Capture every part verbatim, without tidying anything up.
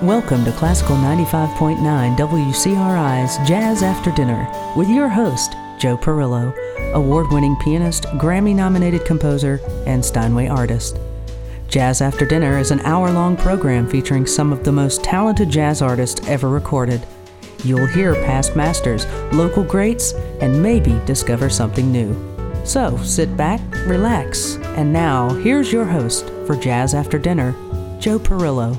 Welcome to Classical ninety-five point nine W C R I's Jazz After Dinner with your host, Joe Perillo, award-winning pianist, Grammy-nominated composer, and Steinway artist. Jazz After Dinner is an hour-long program featuring some of the most talented jazz artists ever recorded. You'll hear past masters, local greats, and maybe discover something new. So, sit back, relax, and now, here's your host for Jazz After Dinner, Joe Perillo.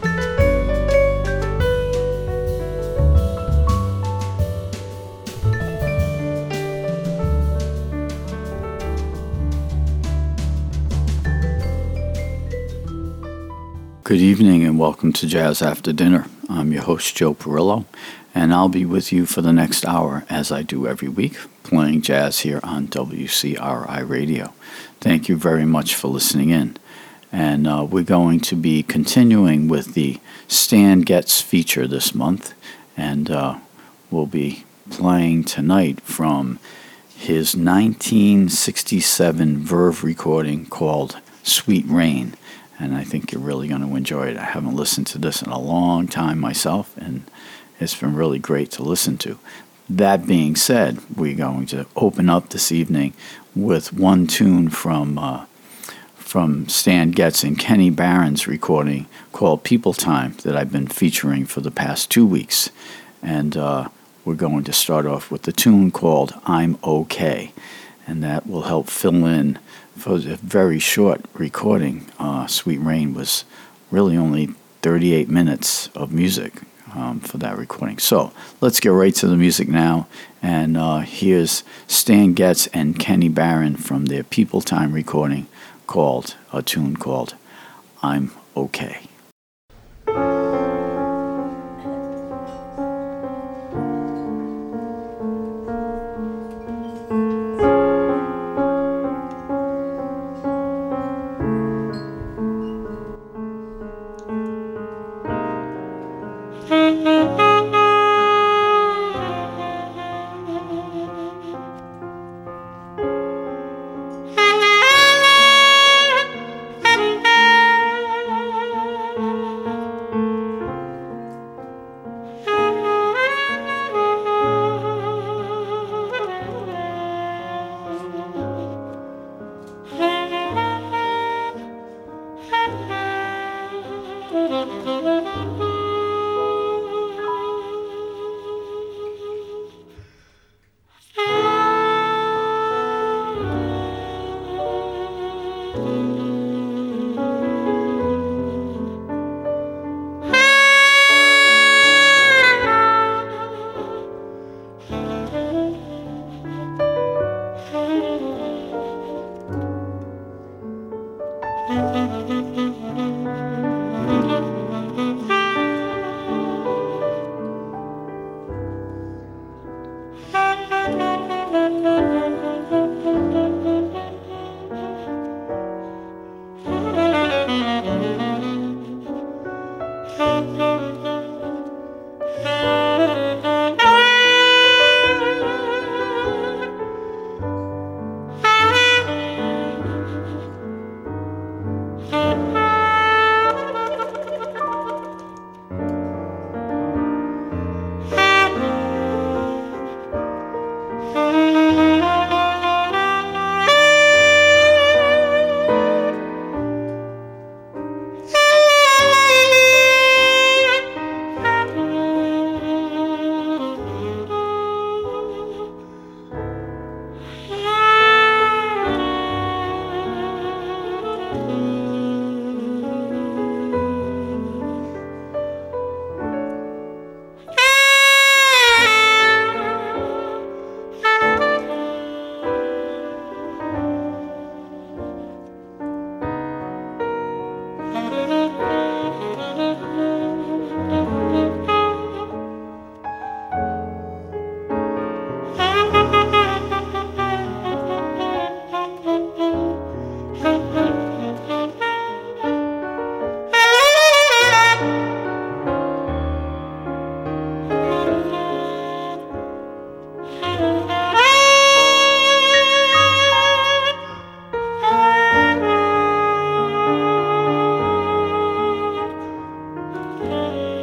Good evening and welcome to Jazz After Dinner. I'm your host, Joe Perillo, and I'll be with you for the next hour, as I do every week, playing jazz here on W C R I Radio. Thank you very much for listening in. And uh, we're going to be continuing with the Stan Getz feature this month, and uh, we'll be playing tonight from his nineteen sixty-seven Verve recording called Sweet Rain. And I think you're really going to enjoy it. I haven't listened to this in a long time myself, and it's been really great to listen to. That being said, we're going to open up this evening with one tune from uh, from Stan Getz and Kenny Barron's recording called People Time that I've been featuring for the past two weeks. And uh, we're going to start off with the tune called I'm Okay. And that will help fill in for a very short recording. uh, Sweet Rain was really only thirty-eight minutes of music um, for that recording. So let's get right to the music now. And uh, here's Stan Getz and Kenny Barron from their People Time recording called, a tune called I'm Okay. Thank you.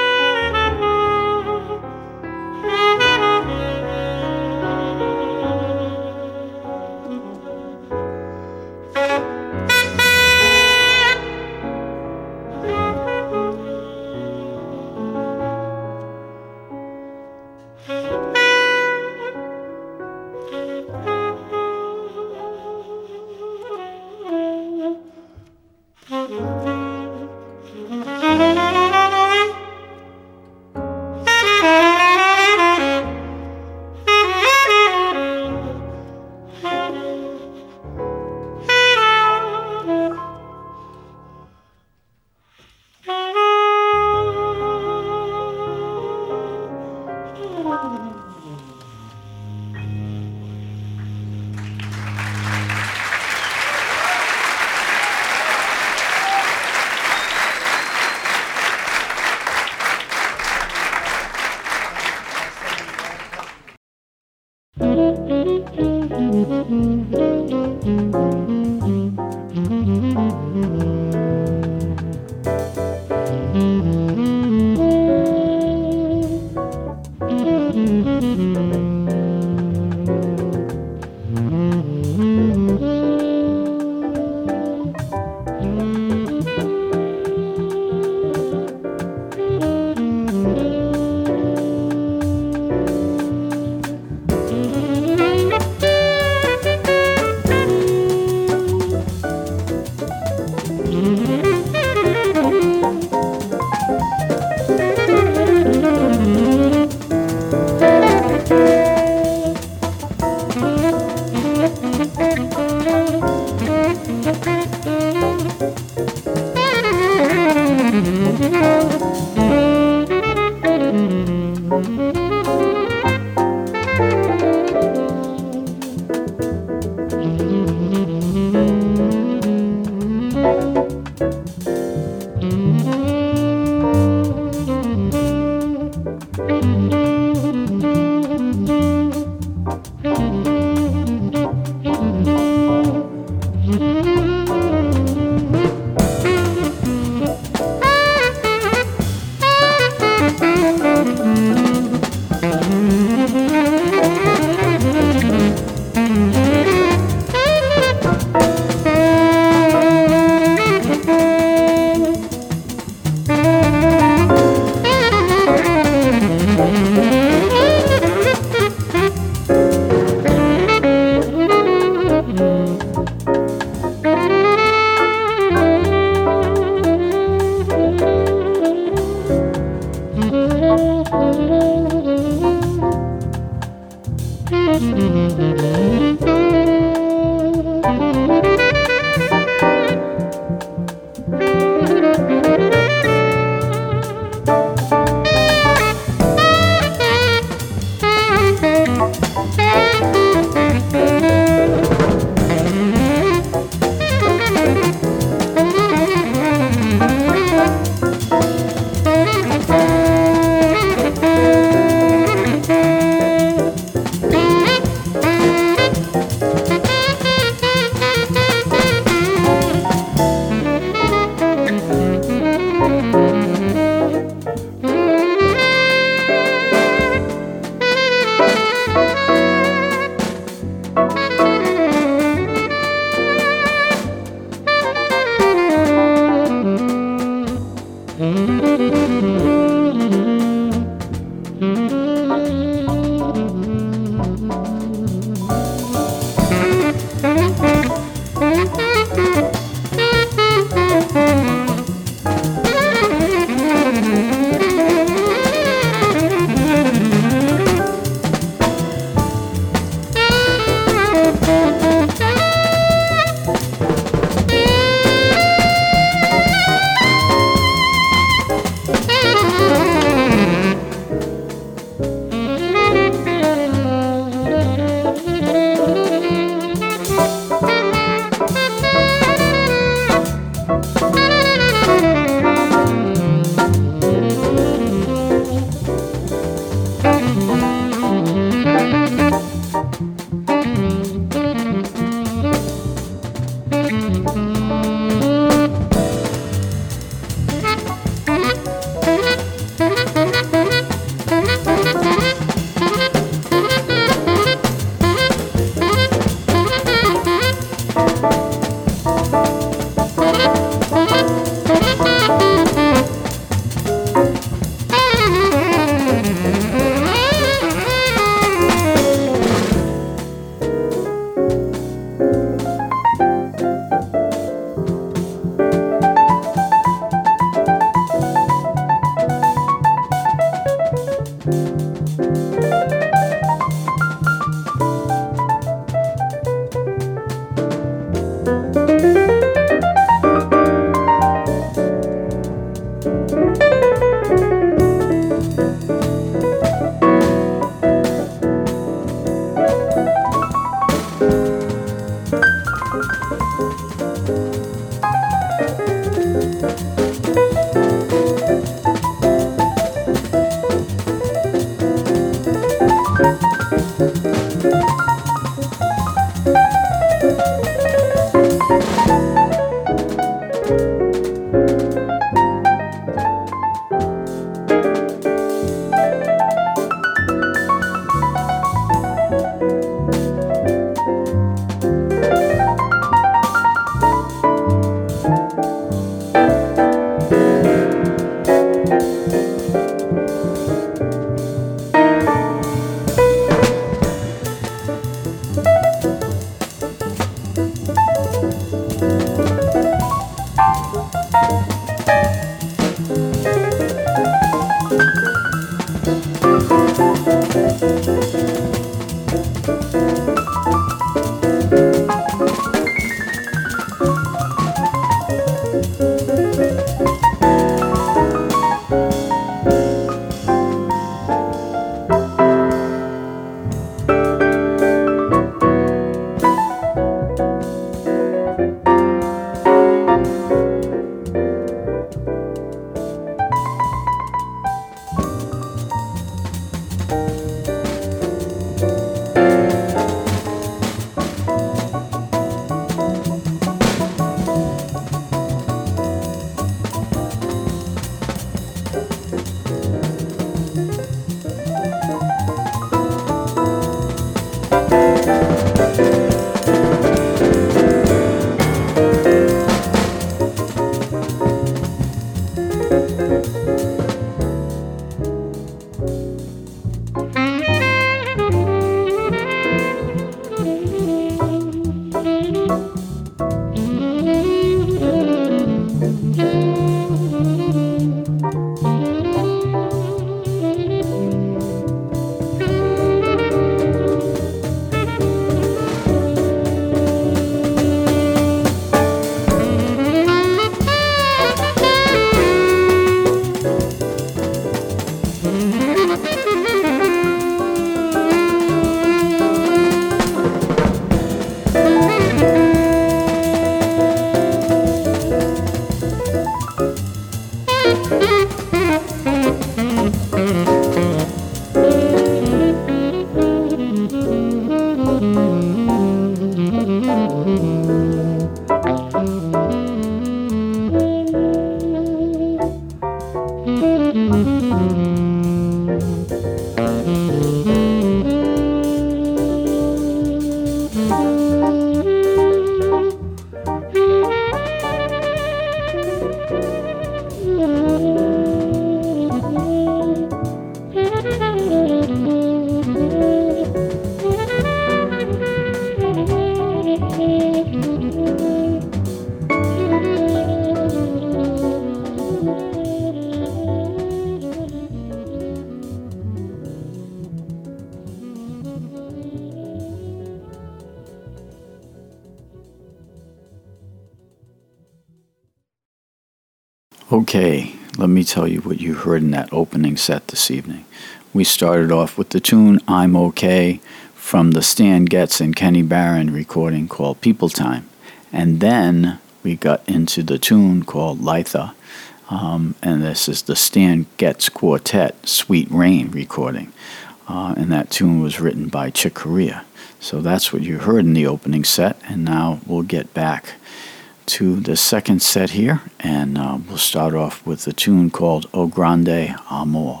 Okay, let me tell you what you heard in that opening set this evening. We started off with the tune I'm Okay from the Stan Getz and Kenny Barron recording called People Time. And then we got into the tune called Litha, um, and this is the Stan Getz Quartet Sweet Rain recording. Uh, and that tune was written by Chick Corea. So that's what you heard in the opening set, and now we'll get back to the second set here, and uh, we'll start off with the tune called O Grande Amor.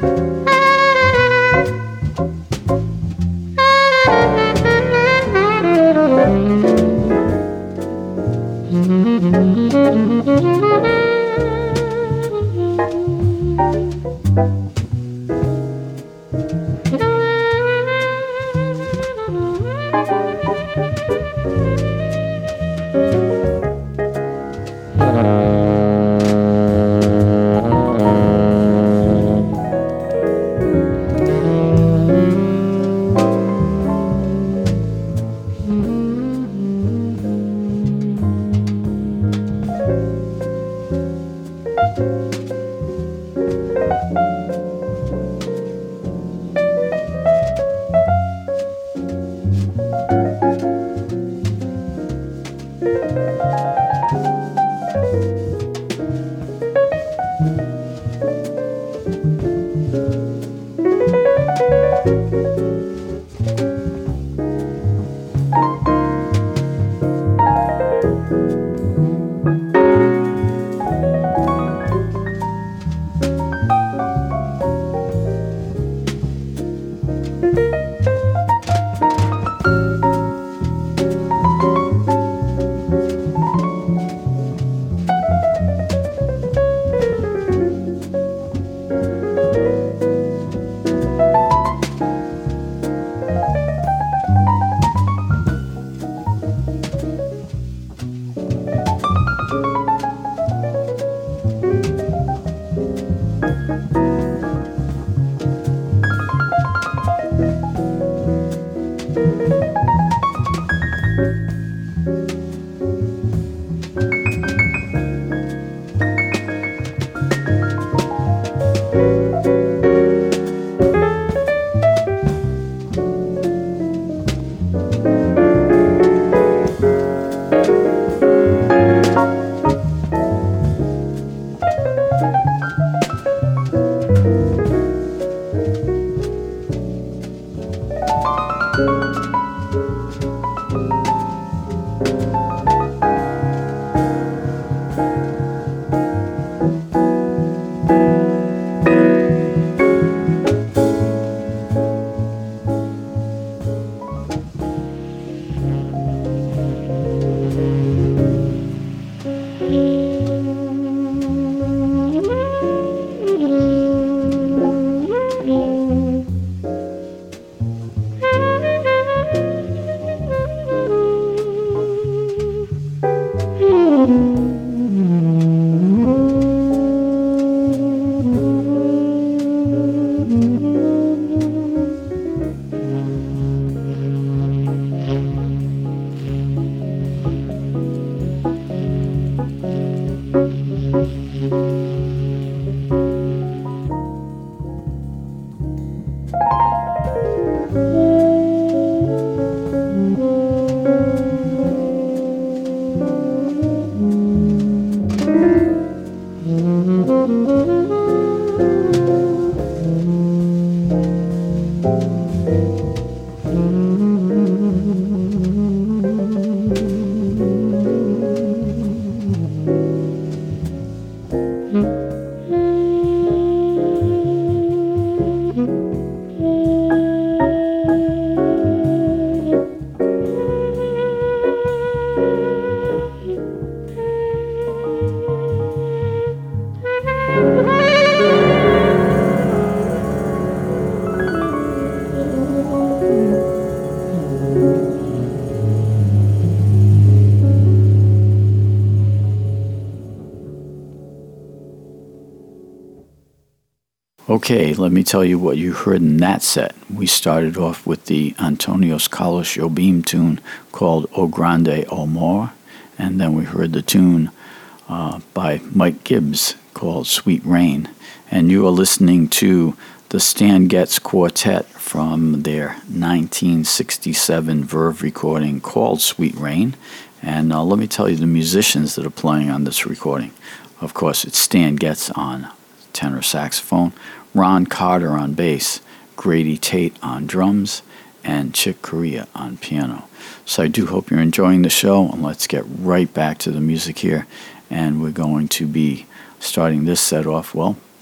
Okay, let me tell you what you heard in that set. We started off with the Antonios Carlos Jobim tune called O Grande Amor, and then we heard the tune uh, by Mike Gibbs called Sweet Rain. And you are listening to the Stan Getz Quartet from their nineteen sixty-seven Verve recording called Sweet Rain. And uh, let me tell you the musicians that are playing on this recording. Of course, it's Stan Getz on tenor saxophone, Ron Carter on bass, Grady Tate on drums, and Chick Corea on piano. So I do hope you're enjoying the show, and let's get right back to the music here. And we're going to be starting this set off, well,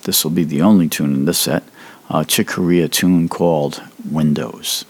this will be the only tune in this set, a Chick Corea tune called Windows.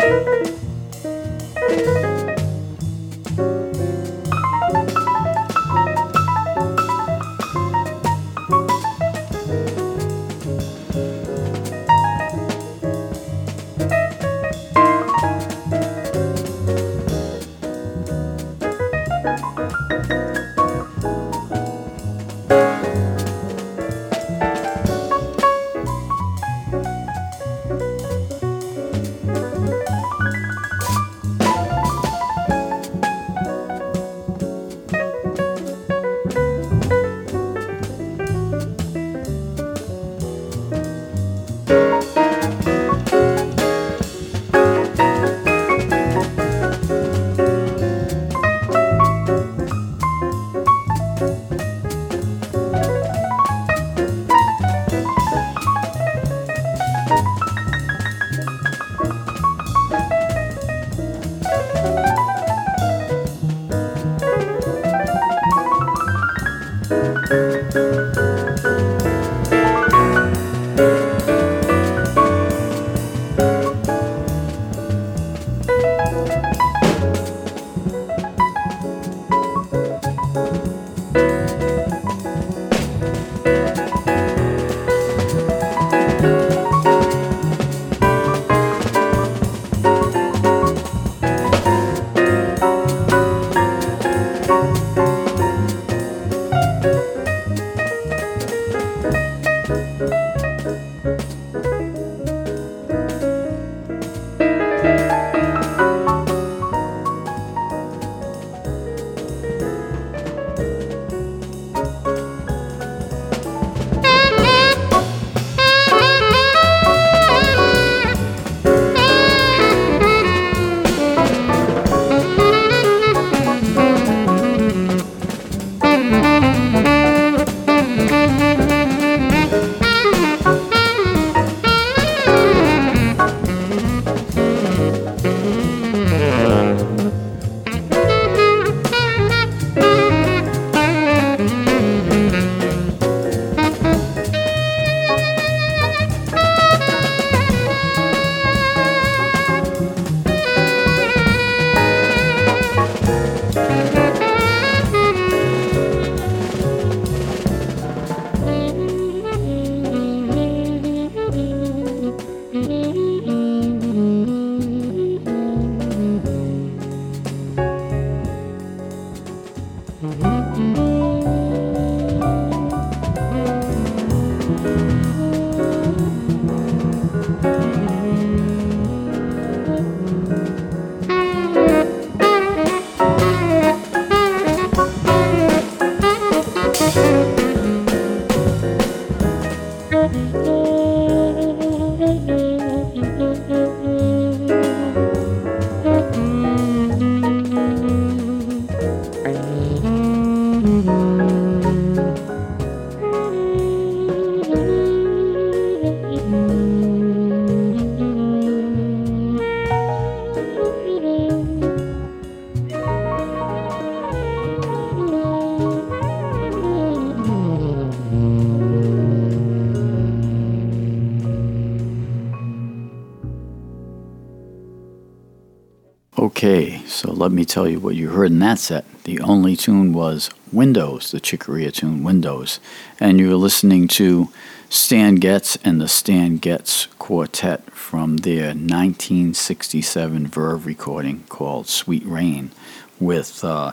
Okay, so let me tell you what you heard in that set. The only tune was Windows, the Chick Corea tune Windows. And you were listening to Stan Getz and the Stan Getz Quartet from their nineteen sixty-seven Verve recording called Sweet Rain, with uh,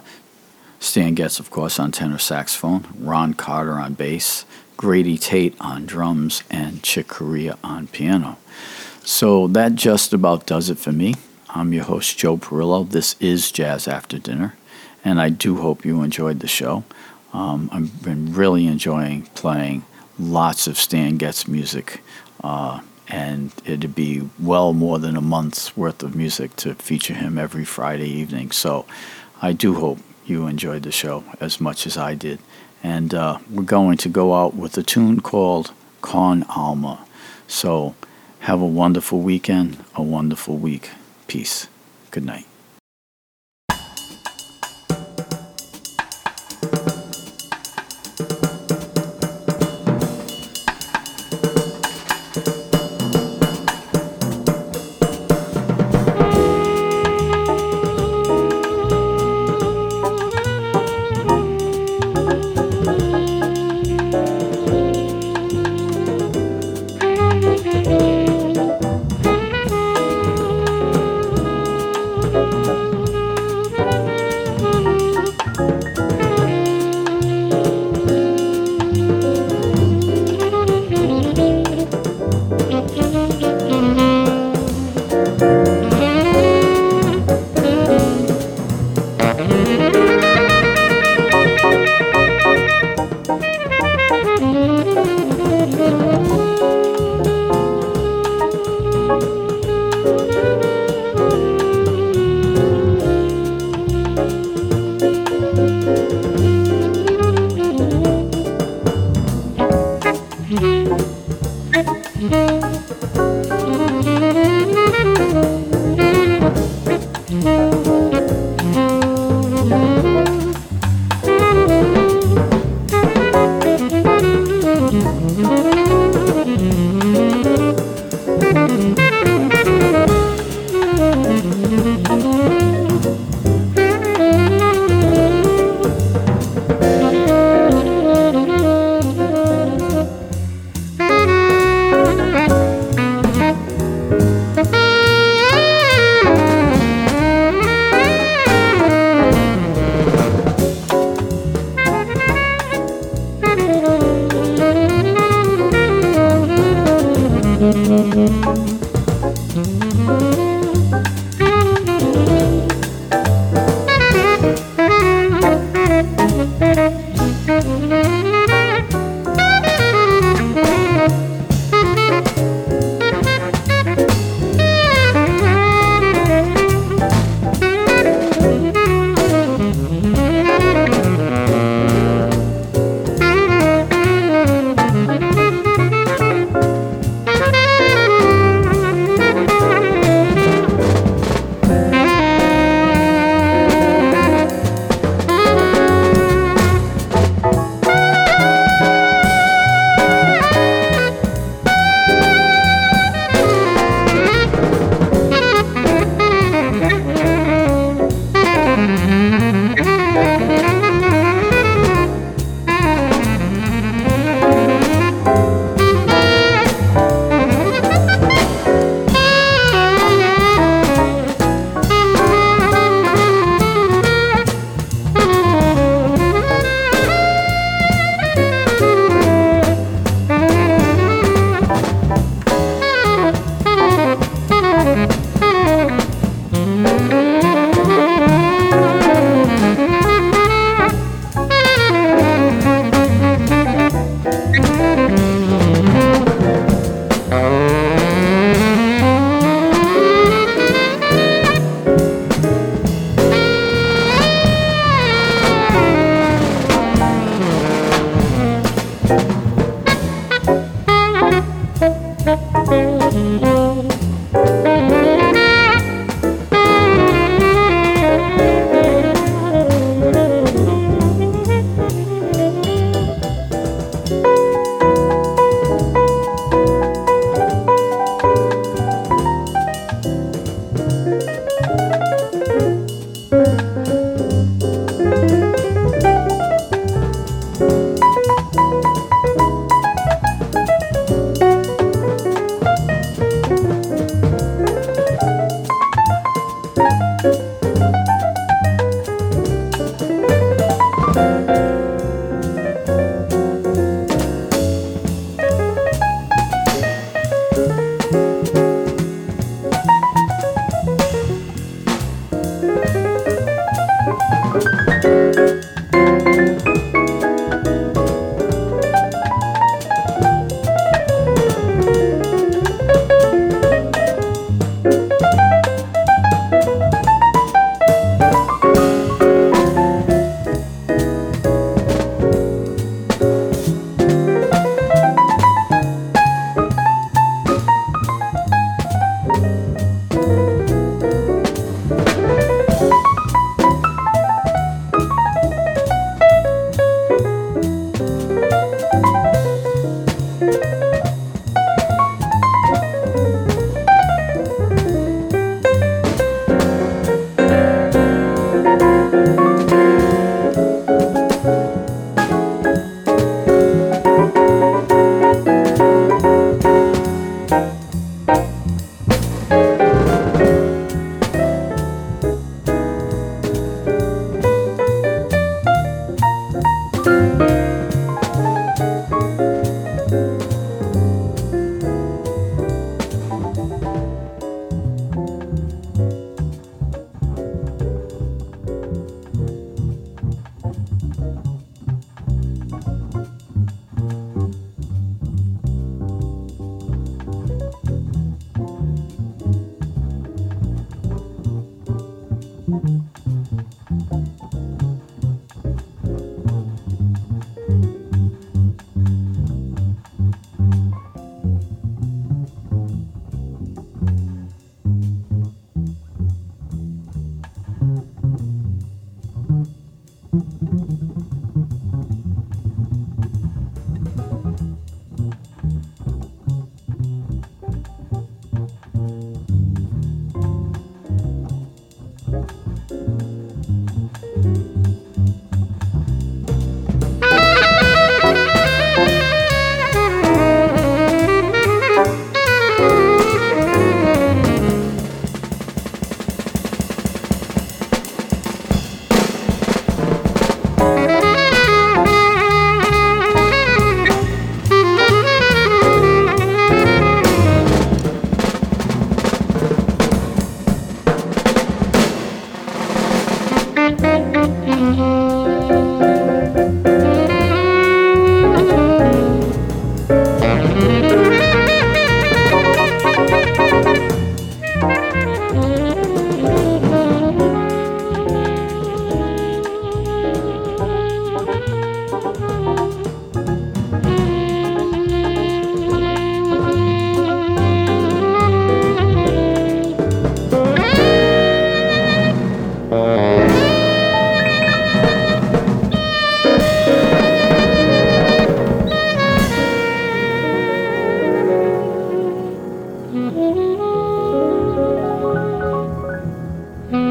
Stan Getz, of course, on tenor saxophone, Ron Carter on bass, Grady Tate on drums, and Chick Corea on piano. So that just about does it for me. I'm your host, Joe Perillo. This is Jazz After Dinner, and I do hope you enjoyed the show. Um, I've been really enjoying playing lots of Stan Getz music, uh, and it'd be well more than a month's worth of music to feature him every Friday evening. So I do hope you enjoyed the show as much as I did. And uh, we're going to go out with a tune called Con Alma. So have a wonderful weekend, a wonderful week. Peace. Good night.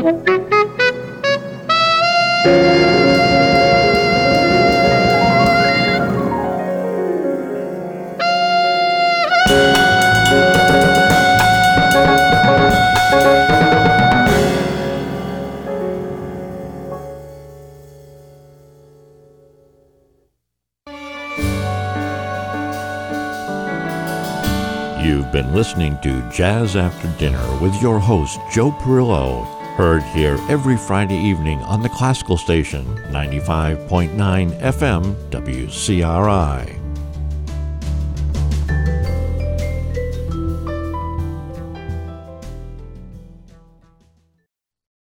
You've been listening to Jazz After Dinner with your host, Joe Perillo, heard here every Friday evening on the Classical Station, ninety-five point nine F M W C R I.